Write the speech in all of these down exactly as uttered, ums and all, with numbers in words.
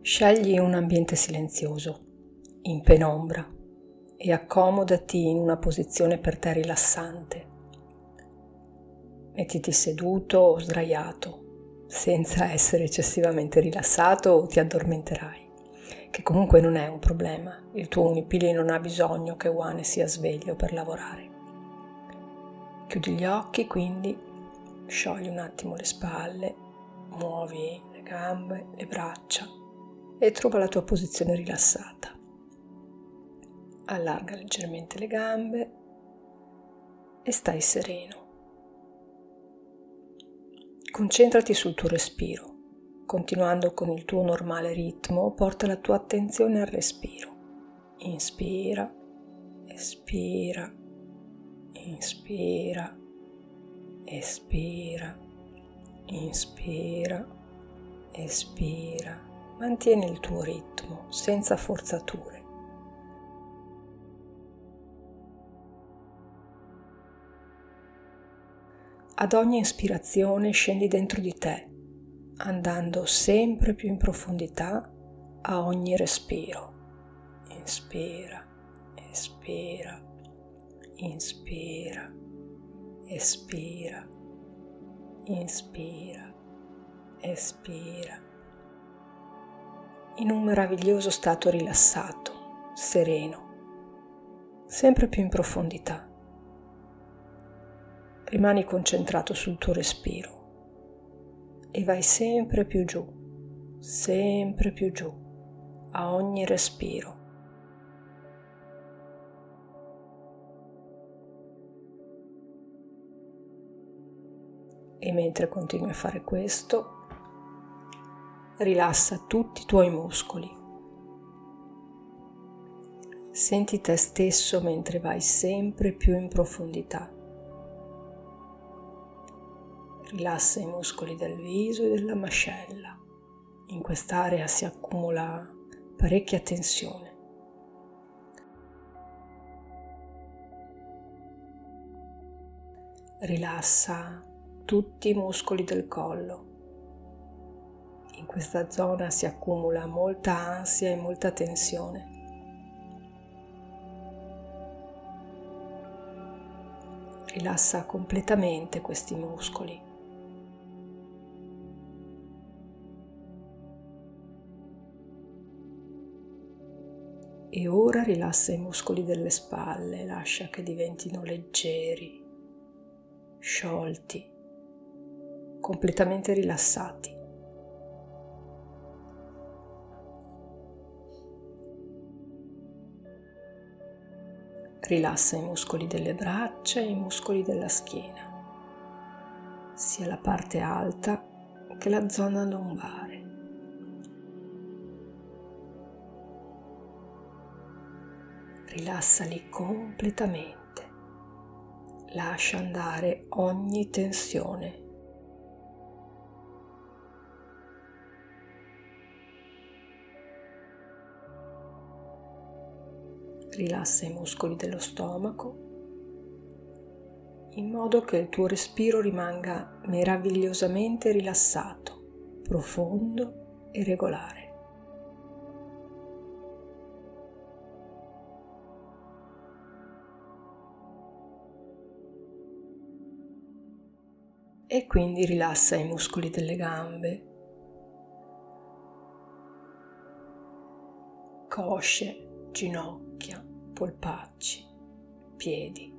Scegli un ambiente silenzioso, in penombra, e accomodati in una posizione per te rilassante. Mettiti seduto o sdraiato, senza essere eccessivamente rilassato o ti addormenterai, che comunque non è un problema. Il tuo unipili non ha bisogno che One sia sveglio per lavorare. Chiudi gli occhi, quindi sciogli un attimo le spalle, muovi le gambe, le braccia e trova la tua posizione rilassata. Allarga leggermente le gambe e stai sereno. Concentrati sul tuo respiro. Continuando con il tuo normale ritmo, porta la tua attenzione al respiro. Inspira, espira, inspira, espira, inspira, espira. Mantieni il tuo ritmo senza forzature. Ad ogni ispirazione scendi dentro di te, andando sempre più in profondità a ogni respiro. Inspira, espira, inspira, espira, inspira, espira. In un meraviglioso stato rilassato, sereno, sempre più in profondità. Rimani concentrato sul tuo respiro e vai sempre più giù, sempre più giù, a ogni respiro. E mentre continui a fare questo, rilassa tutti i tuoi muscoli. Senti te stesso mentre vai sempre più in profondità. Rilassa i muscoli del viso e della mascella. In quest'area si accumula parecchia tensione. Rilassa tutti i muscoli del collo. In questa zona si accumula molta ansia e molta tensione. Rilassa completamente questi muscoli. E ora rilassa i muscoli delle spalle, lascia che diventino leggeri, sciolti, completamente rilassati. Rilassa i muscoli delle braccia e i muscoli della schiena, sia la parte alta che la zona lombare. Rilassali completamente, lascia andare ogni tensione. Rilassa i muscoli dello stomaco, in modo che il tuo respiro rimanga meravigliosamente rilassato, profondo e regolare. E quindi rilassa i muscoli delle gambe, cosce, ginocchia, polpacci, piedi.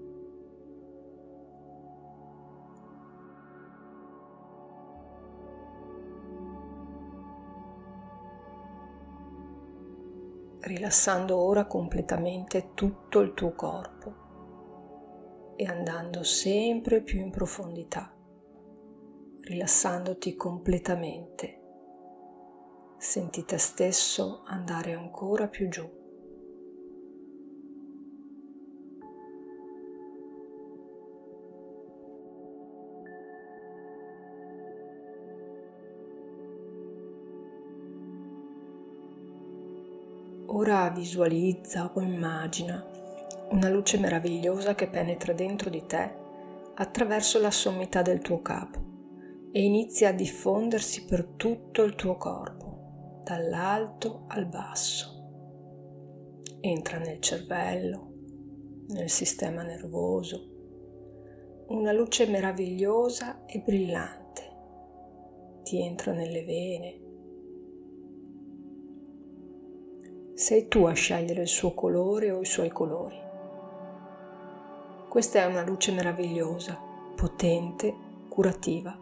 Rilassando ora completamente tutto il tuo corpo e andando sempre più in profondità. Rilassandoti completamente, senti te stesso andare ancora più giù. Ora visualizza o immagina una luce meravigliosa che penetra dentro di te attraverso la sommità del tuo capo e inizia a diffondersi per tutto il tuo corpo. dall'alto al basso. Entra nel cervello, nel sistema nervoso, una luce meravigliosa e brillante. Ti entra nelle vene. Sei tu a scegliere il suo colore o i suoi colori. Questa è una luce meravigliosa, potente, curativa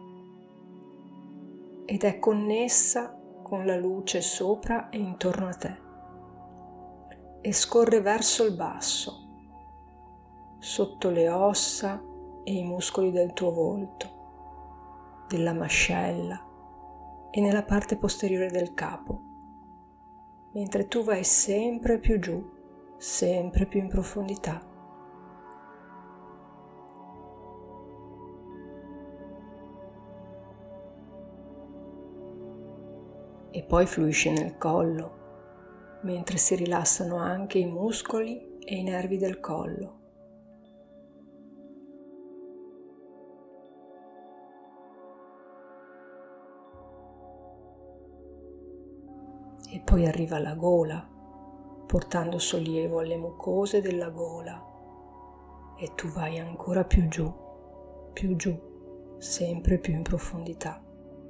ed è connessa con la luce sopra e intorno a te e scorre verso il basso, sotto le ossa e i muscoli del tuo volto, della mascella e nella parte posteriore del capo, mentre tu vai sempre più giù, sempre più in profondità. E poi fluisce nel collo, mentre si rilassano anche i muscoli e i nervi del collo. E poi arriva alla gola, portando sollievo alle mucose della gola, e tu vai ancora più giù, più giù, sempre più in profondità.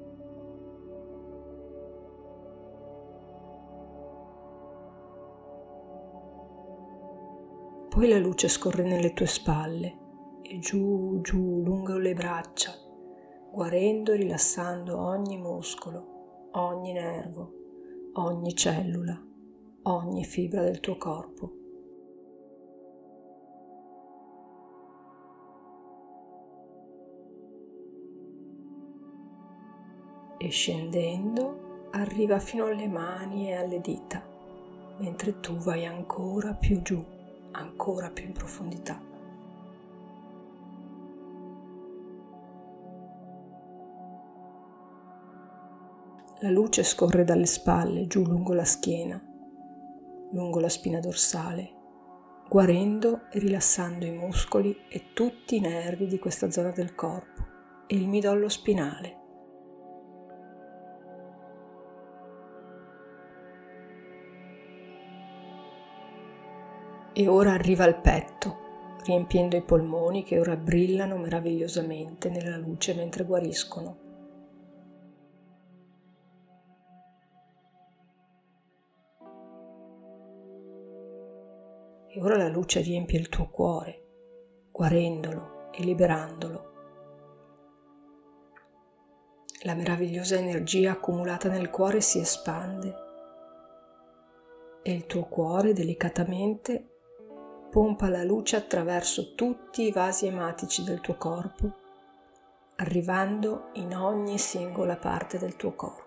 Poi la luce scorre nelle tue spalle e giù, giù, lungo le braccia, guarendo e rilassando ogni muscolo, ogni nervo, ogni cellula, ogni fibra del tuo corpo. E scendendo arriva fino alle mani e alle dita, mentre tu vai ancora più giù, ancora più in profondità. La luce scorre dalle spalle giù lungo la schiena, lungo la spina dorsale, guarendo e rilassando i muscoli e tutti i nervi di questa zona del corpo e il midollo spinale. E ora arriva al petto, riempiendo i polmoni che ora brillano meravigliosamente nella luce mentre guariscono. E ora la luce riempie il tuo cuore, guarendolo e liberandolo. La meravigliosa energia accumulata nel cuore si espande e il tuo cuore delicatamente pompa la luce attraverso tutti i vasi ematici del tuo corpo, arrivando in ogni singola parte del tuo corpo.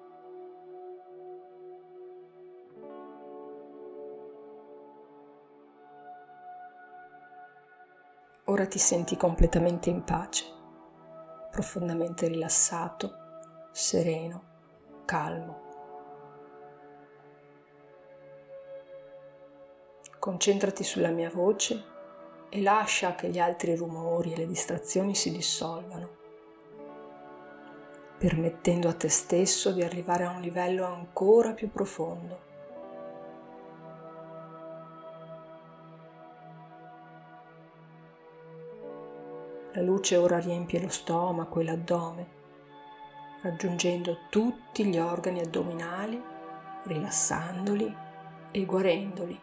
Ora ti senti completamente in pace, profondamente rilassato, sereno, calmo. Concentrati sulla mia voce e lascia che gli altri rumori e le distrazioni si dissolvano, permettendo a te stesso di arrivare a un livello ancora più profondo. La luce ora riempie lo stomaco e l'addome, raggiungendo tutti gli organi addominali, rilassandoli e guarendoli.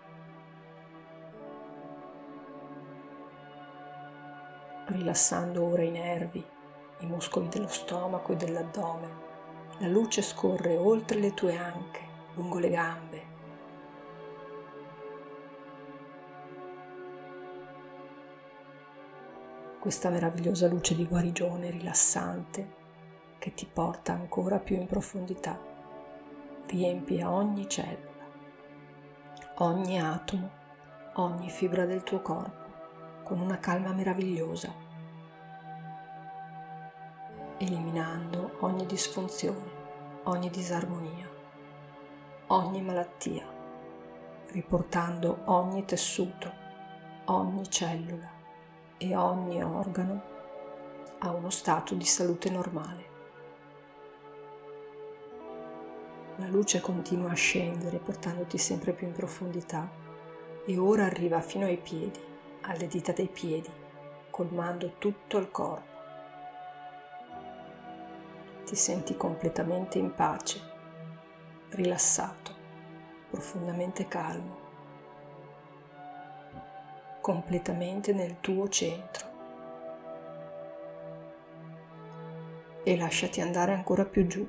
Rilassando ora i nervi, i muscoli dello stomaco e dell'addome. La luce scorre oltre le tue anche, lungo le gambe. Questa meravigliosa luce di guarigione rilassante che ti porta ancora più in profondità, riempie ogni cellula, ogni atomo, ogni fibra del tuo corpo con una calma meravigliosa, eliminando ogni disfunzione, ogni disarmonia, ogni malattia, riportando ogni tessuto, ogni cellula e ogni organo a uno stato di salute normale. La luce continua a scendere, portandoti sempre più in profondità e ora arriva fino ai piedi, alle dita dei piedi, colmando tutto il corpo. Ti senti completamente in pace, rilassato, profondamente calmo, completamente nel tuo centro. E lasciati andare ancora più giù.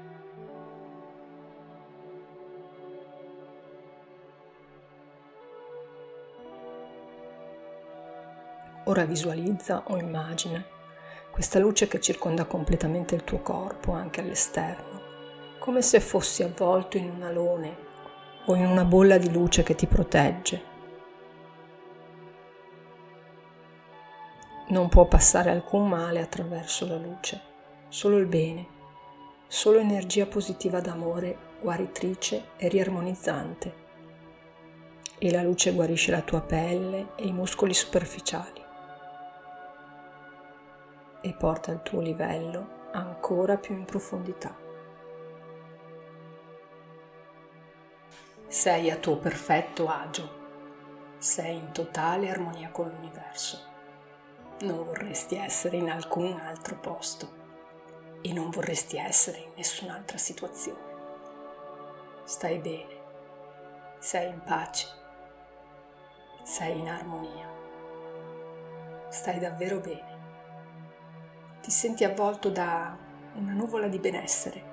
Ora visualizza o immagina questa luce che circonda completamente il tuo corpo, anche all'esterno, come se fossi avvolto in un alone o in una bolla di luce che ti protegge. Non può passare alcun male attraverso la luce, solo il bene, solo energia positiva d'amore, guaritrice e riarmonizzante. E la luce guarisce la tua pelle e i muscoli superficiali e porta il tuo livello ancora più in profondità. Sei a tuo perfetto agio, sei in totale armonia con l'universo. Non vorresti essere in alcun altro posto e non vorresti essere in nessun'altra situazione. Stai bene, sei in pace, sei in armonia, stai davvero bene. Ti senti avvolto da una nuvola di benessere.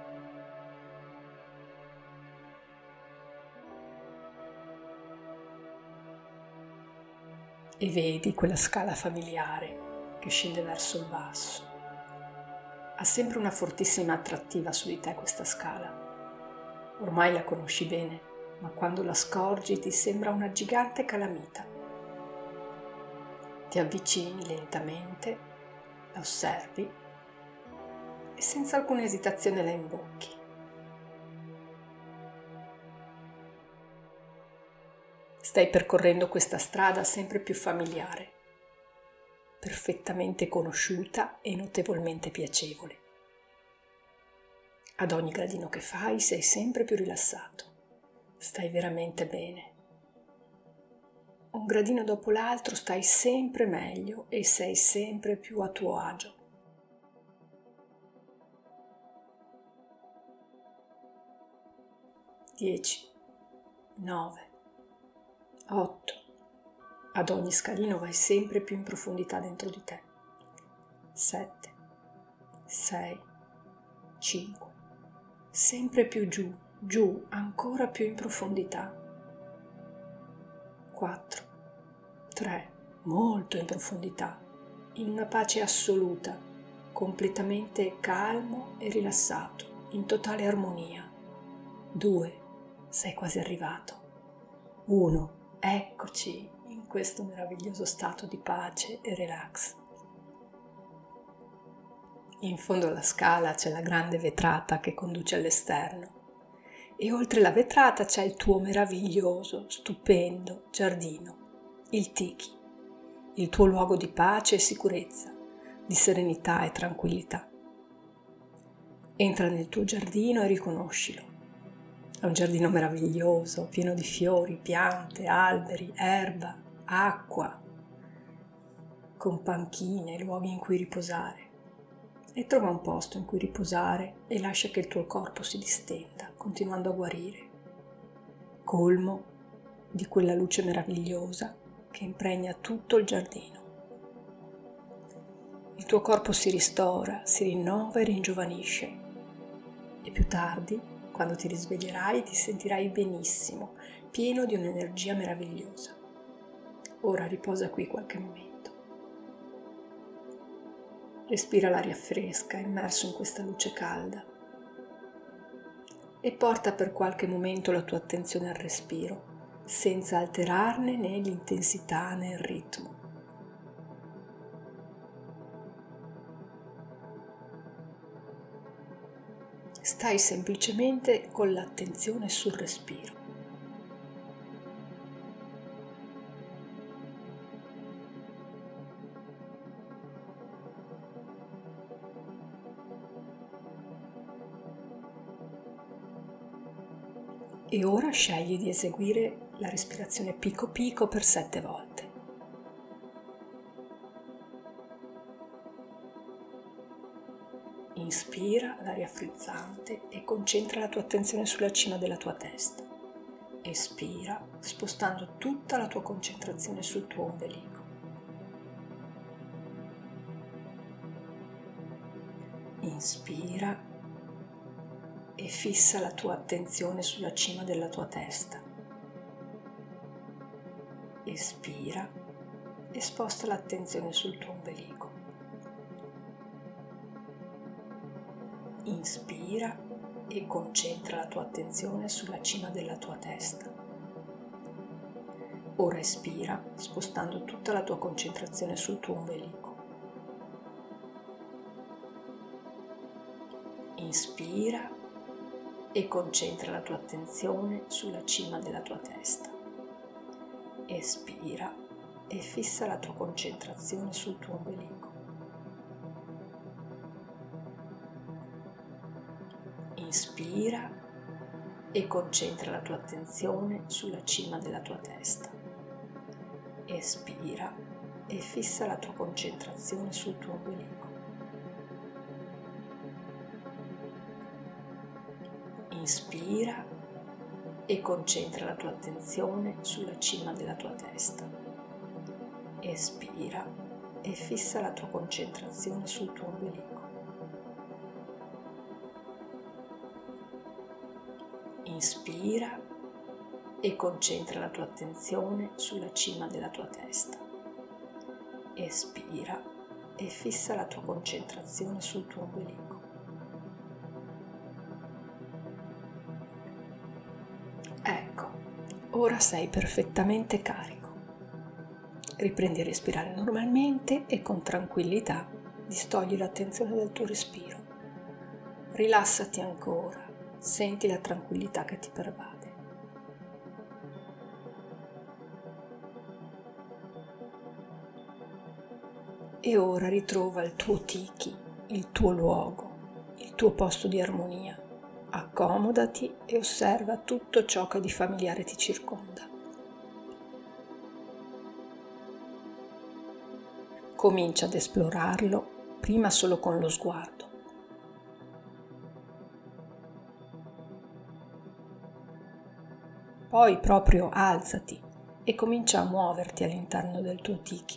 E vedi quella scala familiare che scende verso il basso. Ha sempre una fortissima attrattiva su di te questa scala. Ormai la conosci bene, ma quando la scorgi ti sembra una gigante calamita. Ti avvicini lentamente, la osservi e senza alcuna esitazione la imbocchi. Stai percorrendo questa strada sempre più familiare, perfettamente conosciuta e notevolmente piacevole. Ad ogni gradino che fai sei sempre più rilassato, stai veramente bene. Un gradino dopo l'altro stai sempre meglio e sei sempre più a tuo agio. dieci, nove, otto. Ad ogni scalino vai sempre più in profondità dentro di te. sette, sei, cinque. Sempre più giù, giù, ancora più in profondità. quattro, tre, molto in profondità, in una pace assoluta, completamente calmo e rilassato, in totale armonia. due, sei quasi arrivato. uno, eccoci in questo meraviglioso stato di pace e relax. In fondo alla scala c'è la grande vetrata che conduce all'esterno e oltre la vetrata c'è il tuo meraviglioso, stupendo giardino, il Tiki, il tuo luogo di pace e sicurezza, di serenità e tranquillità. Entra nel tuo giardino e riconoscilo. È un giardino meraviglioso, pieno di fiori, piante, alberi, erba, acqua, con panchine, luoghi in cui riposare. E trova un posto in cui riposare e lascia che il tuo corpo si distenda, continuando a guarire, colmo di quella luce meravigliosa che impregna tutto il giardino. Il tuo corpo si ristora, si rinnova e ringiovanisce e più tardi, quando ti risveglierai, ti sentirai benissimo, pieno di un'energia meravigliosa. Ora riposa qui qualche momento. Respira l'aria fresca, immerso in questa luce calda e porta per qualche momento la tua attenzione al respiro, senza alterarne né l'intensità né il ritmo. Stai semplicemente con l'attenzione sul respiro. E ora scegli di eseguire la respirazione pico pico per sette volte. Inspira l'aria frizzante e concentra la tua attenzione sulla cima della tua testa. Espira, spostando tutta la tua concentrazione sul tuo ombelico. Inspira e fissa la tua attenzione sulla cima della tua testa. Espira e sposta l'attenzione sul tuo ombelico. Inspira e concentra la tua attenzione sulla cima della tua testa. Ora espira, spostando tutta la tua concentrazione sul tuo ombelico. Inspira e concentra la tua attenzione sulla cima della tua testa. Espira e fissa la tua concentrazione sul tuo ombelico. Inspira e concentra la tua attenzione sulla cima della tua testa. Espira e fissa la tua concentrazione sul tuo ombelico. Inspira e concentra la tua attenzione sulla cima della tua testa. Espira e fissa la tua concentrazione sul tuo ombelico. Inspira e concentra la tua attenzione sulla cima della tua testa. Espira e fissa la tua concentrazione sul tuo ombelico. Ecco, ora sei perfettamente carico. Riprendi a respirare normalmente e con tranquillità distogli l'attenzione dal tuo respiro. Rilassati ancora. Senti la tranquillità che ti pervade. E ora ritrova il tuo tiki, il tuo luogo, il tuo posto di armonia. Accomodati e osserva tutto ciò che di familiare ti circonda. Comincia ad esplorarlo, prima solo con lo sguardo. Poi proprio alzati e comincia a muoverti all'interno del tuo tiki.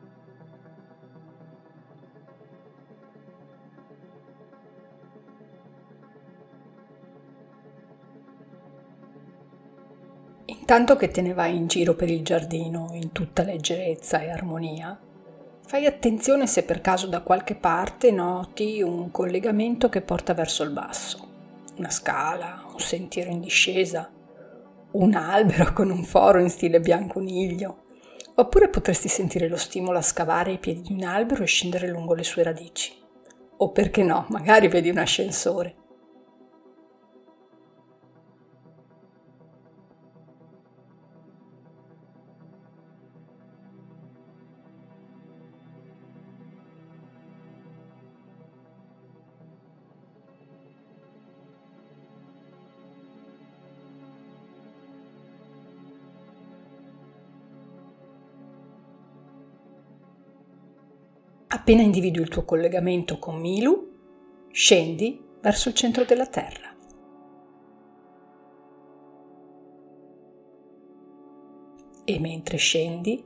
Intanto che te ne vai in giro per il giardino in tutta leggerezza e armonia, fai attenzione se per caso da qualche parte noti un collegamento che porta verso il basso, una scala, un sentiero in discesa, un albero con un foro in stile bianconiglio, oppure potresti sentire lo stimolo a scavare ai piedi di un albero e scendere lungo le sue radici. O perché no, magari vedi un ascensore. Appena individui il tuo collegamento con Milu, scendi verso il centro della Terra. E mentre scendi,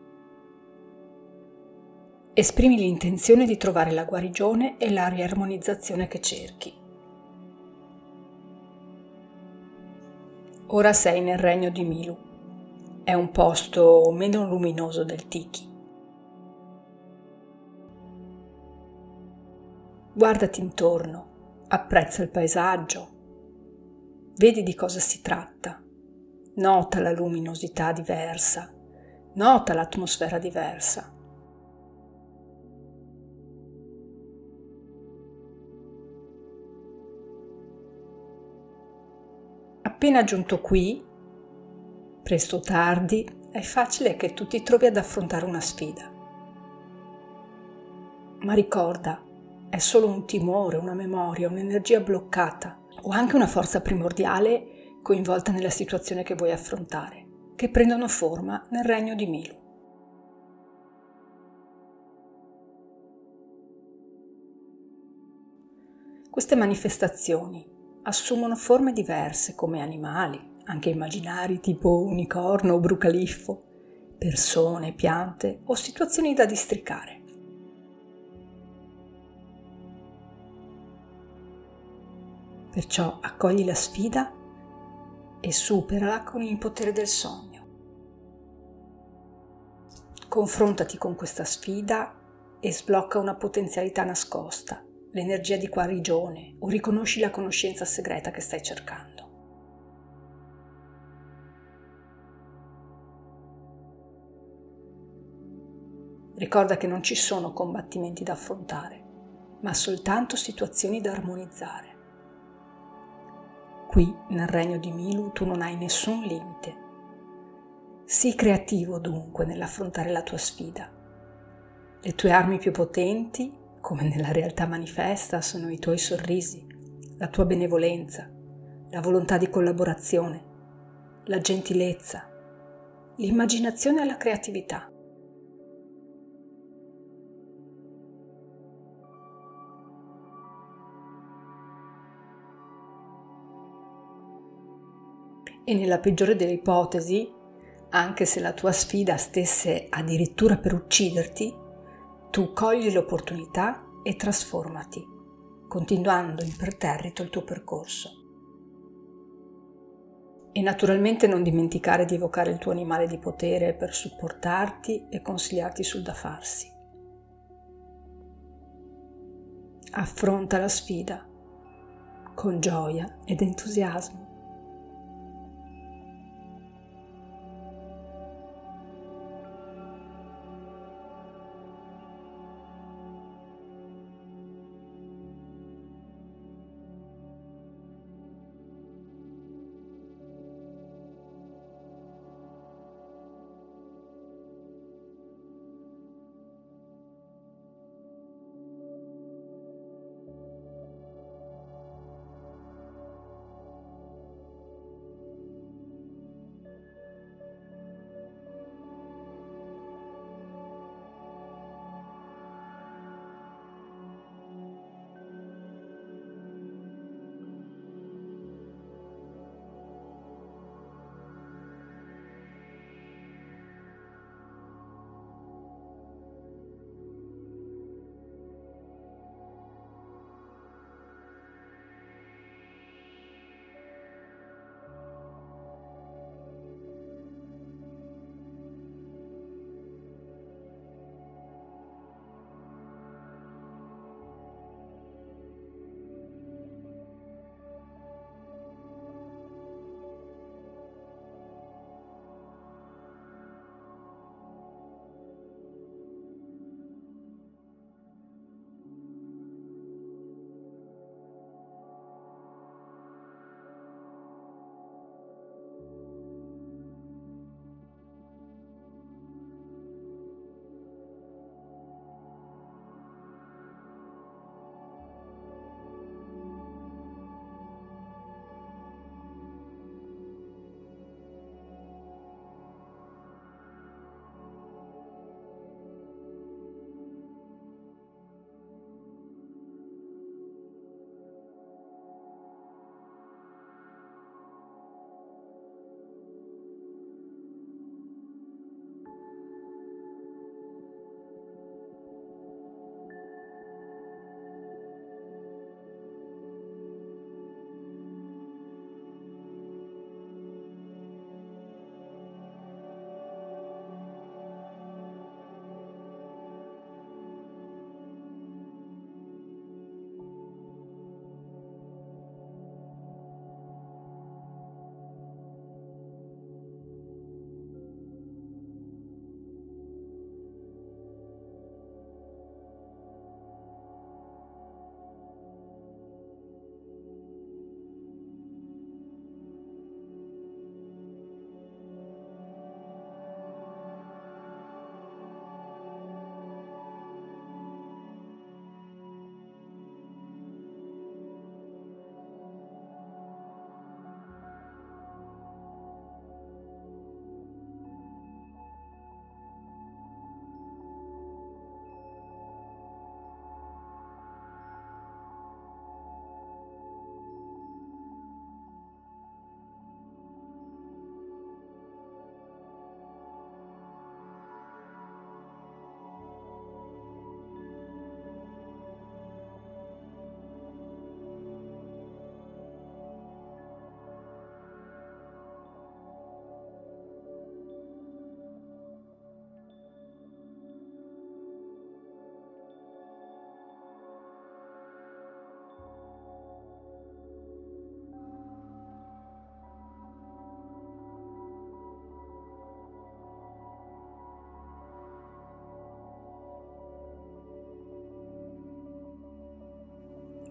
esprimi l'intenzione di trovare la guarigione e la riarmonizzazione che cerchi. Ora sei nel regno di Milu. È un posto meno luminoso del Tiki. Guardati intorno, apprezza il paesaggio, vedi di cosa si tratta, nota la luminosità diversa, nota l'atmosfera diversa. Appena giunto qui, presto o tardi, è facile che tu ti trovi ad affrontare una sfida. Ma ricorda, è solo un timore, una memoria, un'energia bloccata o anche una forza primordiale coinvolta nella situazione che vuoi affrontare, che prendono forma nel regno di Milu. Queste manifestazioni assumono forme diverse come animali, anche immaginari tipo unicorno o brucaliffo, persone, piante o situazioni da districare. Perciò accogli la sfida e superala con il potere del sogno. Confrontati con questa sfida e sblocca una potenzialità nascosta, l'energia di guarigione, o riconosci la conoscenza segreta che stai cercando. Ricorda che non ci sono combattimenti da affrontare, ma soltanto situazioni da armonizzare. Qui, nel regno di Milu, tu non hai nessun limite. Sii creativo dunque nell'affrontare la tua sfida. Le tue armi più potenti, come nella realtà manifesta, sono i tuoi sorrisi, la tua benevolenza, la volontà di collaborazione, la gentilezza, l'immaginazione e la creatività. E nella peggiore delle ipotesi, anche se la tua sfida stesse addirittura per ucciderti, tu cogli l'opportunità e trasformati, continuando imperterrito il tuo percorso. E naturalmente non dimenticare di evocare il tuo animale di potere per supportarti e consigliarti sul da farsi. Affronta la sfida con gioia ed entusiasmo.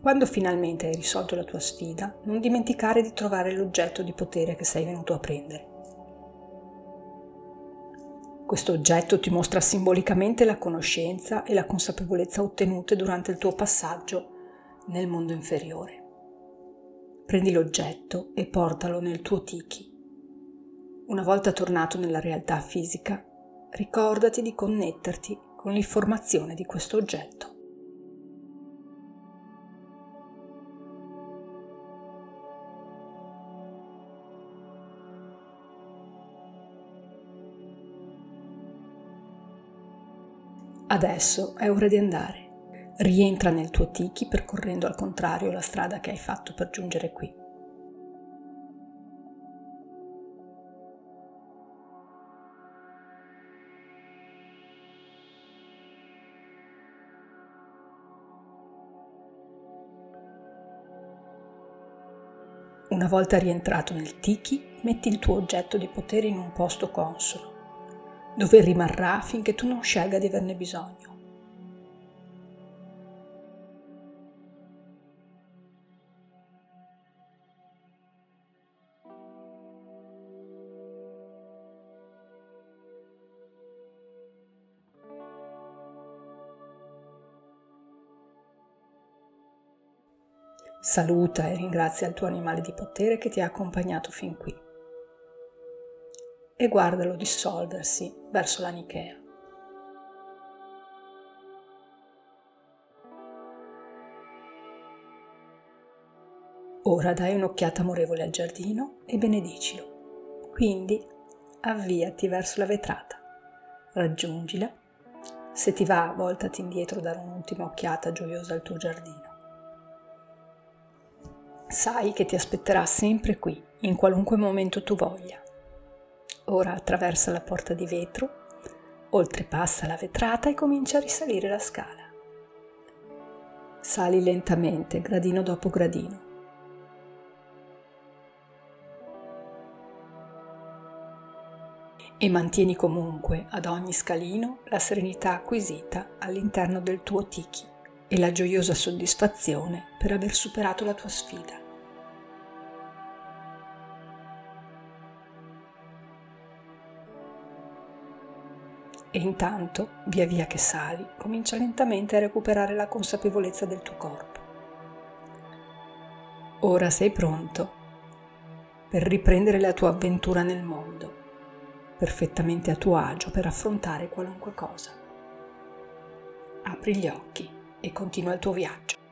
Quando finalmente hai risolto la tua sfida, non dimenticare di trovare l'oggetto di potere che sei venuto a prendere. Questo oggetto ti mostra simbolicamente la conoscenza e la consapevolezza ottenute durante il tuo passaggio nel mondo inferiore. Prendi l'oggetto e portalo nel tuo tiki. Una volta tornato nella realtà fisica, ricordati di connetterti con l'informazione di questo oggetto. Adesso è ora di andare. Rientra nel tuo tiki percorrendo al contrario la strada che hai fatto per giungere qui. Una volta rientrato nel tiki, metti il tuo oggetto di potere in un posto consono, dove rimarrà finché tu non scelga di averne bisogno. Saluta e ringrazia il tuo animale di potere che ti ha accompagnato fin qui e guardalo dissolversi verso la Nikea. Ora dai un'occhiata amorevole al giardino e benedicilo. Quindi avviati verso la vetrata, raggiungila. Se ti va, voltati indietro, dare un'ultima occhiata gioiosa al tuo giardino. Sai che ti aspetterà sempre qui, in qualunque momento tu voglia. Ora attraversa la porta di vetro, oltrepassa la vetrata e comincia a risalire la scala. Sali lentamente, gradino dopo gradino. E mantieni comunque ad ogni scalino la serenità acquisita all'interno del tuo tiki e la gioiosa soddisfazione per aver superato la tua sfida. E intanto, via via che sali, comincia lentamente a recuperare la consapevolezza del tuo corpo. Ora sei pronto per riprendere la tua avventura nel mondo, perfettamente a tuo agio per affrontare qualunque cosa. Apri gli occhi e continua il tuo viaggio.